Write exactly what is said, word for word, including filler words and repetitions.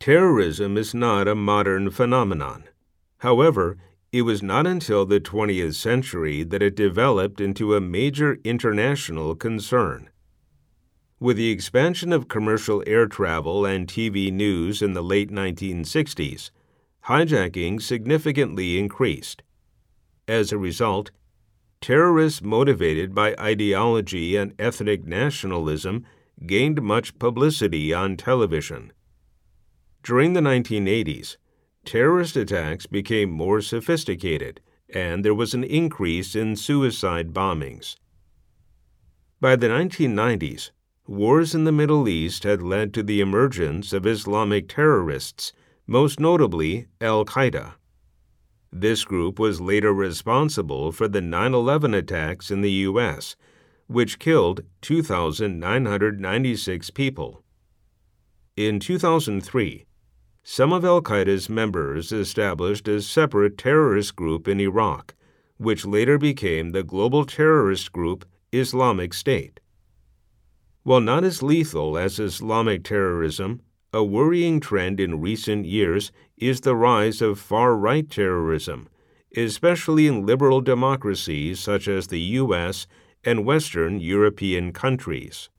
Terrorism is not a modern phenomenon. However, it was not until the twentieth century that it developed into a major international concern. With the expansion of commercial air travel and T V news in the late nineteen sixties, hijacking significantly increased. As a result, terrorists motivated by ideology and ethnic nationalism gained much publicity on television. During the nineteen eighties, terrorist attacks became more sophisticated, and there was an increase in suicide bombings. By the nineteen nineties, wars in the Middle East had led to the emergence of Islamic terrorists, most notably Al-Qaeda. This group was later responsible for the nine eleven attacks in the U S, which killed two thousand nine hundred ninety-six people. In two thousand three, some of Al-Qaeda's members established a separate terrorist group in Iraq, which later became the global terrorist group Islamic State. While not as lethal as Islamic terrorism, a worrying trend in recent years is the rise of far-right terrorism, especially in liberal democracies such as the U S and Western European countries.